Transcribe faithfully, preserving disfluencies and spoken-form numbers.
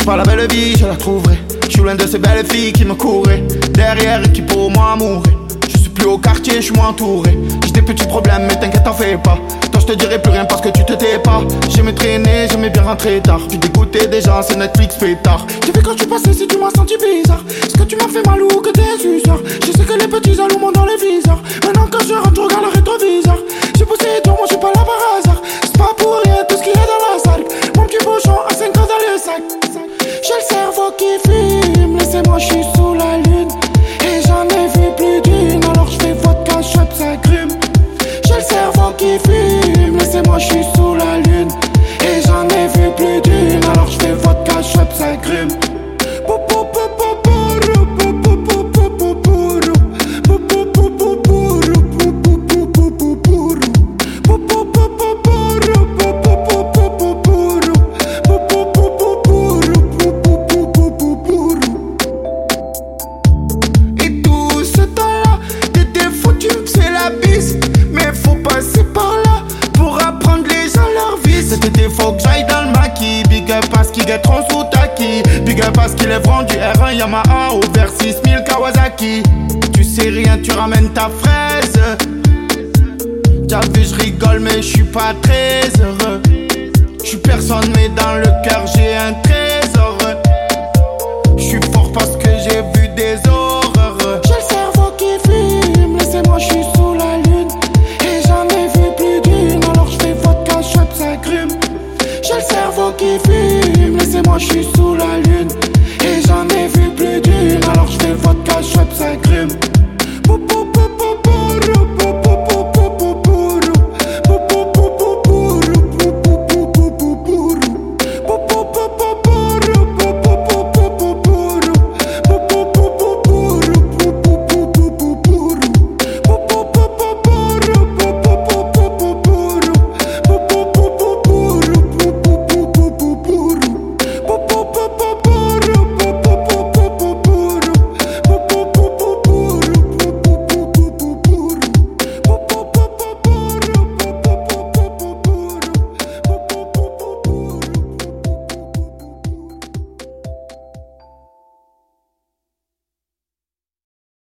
cherche pas la belle vie, je la trouverai. Je suis loin de ces belles filles qui me couraient derrière et qui pour moi mourraient. Je suis plus au quartier, je suis moins entouré. J'ai des petits problèmes mais t'inquiète t'en fais pas. Toi je te dirai plus rien parce que tu te tais pas. J'aimais traîner, j'aimais bien rentrer tard. Puis dégoûter des gens, c'est Netflix pétard. J'ai vu quand tu passais si tu m'as senti bizarre. Est-ce que tu m'as fait mal ou que t'es suceur? Je sais que les petits jaloux montent dans les viseurs. Maintenant quand je rentre, je regarde le rétroviseur. J'ai poussé dur, moi je suis pas là par hasard. C'est pas pour rien tout ce qu'il y a dans la salle. Mon petit bouchon à cinq ans dans le sac. J'ai le cerveau qui fume, laissez-moi, je suis sous la lune. Et j'en ai vu plus d'une, alors je fais vodka, chop, ça grume. J'ai le cerveau qui fume, laissez-moi, je suis sous la lune. Et j'en ai vu plus d'une, alors je fais vodka, chop, ça grume. Faut que j'aille dans le maquis. Big up parce qu'il est trop sous taki. Big up parce qu'il est vendu R un Yamaha au vers six mille Kawasaki. Tu sais rien, tu ramènes ta fraise. T'as vu, je rigole mais je suis pas très heureux. Je suis personne mais dans le cœur j'ai un trésor. Je suis fort parce que j'ai vu des horreurs. J'ai le cerveau qui fume, laissez-moi, je suis sous la lune. Et j'en ai vu plus d'une, alors je fais vodka, chop, ça grume. J'ai le cerveau qui fume, laissez-moi, je suis sous la lune.